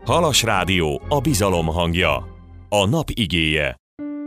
Halas Rádió, a bizalom hangja. A nap igéje.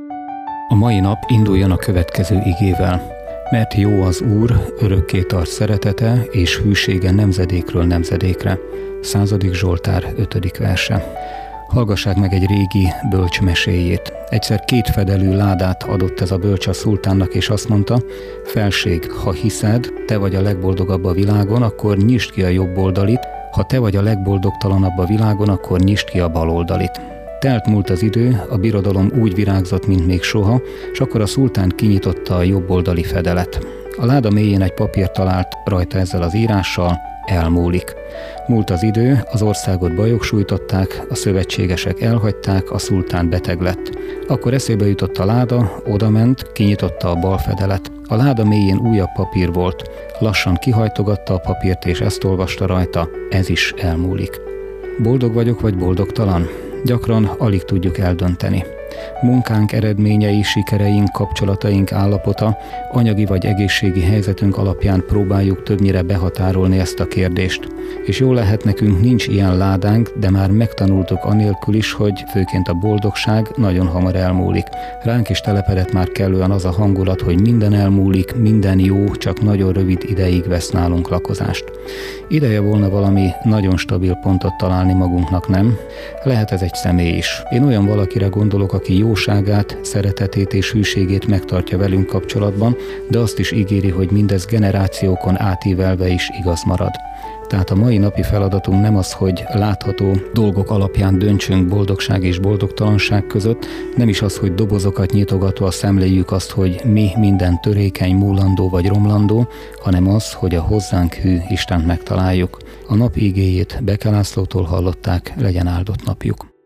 A mai nap induljon a következő igével. Mert jó az Úr, örökké tart szeretete és hűsége nemzedékről nemzedékre. 100. Zsoltár 5. verse. Hallgassák meg egy régi bölcs meséjét. Egyszer 2 fedelű ládát adott ez a bölcs a szultánnak, és azt mondta: felség, ha hiszed, te vagy a legboldogabb a világon, akkor nyisd ki a jobb oldalit, ha te vagy a legboldogtalanabb a világon, akkor nyisd ki a bal oldalit. Telt múlt az idő, a birodalom úgy virágzott, mint még soha, és akkor a szultán kinyitotta a jobb oldali fedelet. A láda mélyén egy papírt talált, rajta ezzel az írással: elmúlik. Múlt az idő, az országot bajok sújtották, a szövetségesek elhagyták, a szultán beteg lett. Akkor eszébe jutott a láda, odament, kinyitotta a bal fedelet. A láda mélyén újabb papír volt. Lassan kihajtogatta a papírt, és ezt olvasta rajta: ez is elmúlik. Boldog vagyok, vagy boldogtalan? Gyakran alig tudjuk eldönteni. Munkánk eredményei, sikereink, kapcsolataink állapota, anyagi vagy egészségi helyzetünk alapján próbáljuk többnyire behatárolni ezt a kérdést. És jól lehet, nekünk nincs ilyen ládánk, de már megtanultuk anélkül is, hogy főként a boldogság nagyon hamar elmúlik. Ránk is telepedett már kellően az a hangulat, hogy minden elmúlik, minden jó, csak nagyon rövid ideig vesz nálunk lakozást. Ideje volna valami nagyon stabil pontot találni magunknak, nem? Lehet ez egy személy is. Én olyan valakire gondolok, aki jóságát, szeretetét és hűségét megtartja velünk kapcsolatban, de azt is ígéri, hogy mindez generációkon átívelve is igaz marad. Tehát a mai napi feladatunk nem az, hogy látható dolgok alapján döntsünk boldogság és boldogtalanság között, nem is az, hogy dobozokat nyitogatva szemléljük azt, hogy mi minden törékeny, múlandó vagy romlandó, hanem az, hogy a hozzánk hű Istent megtaláljuk. A nap igéjét Beke Lászlótól hallották, legyen áldott napjuk.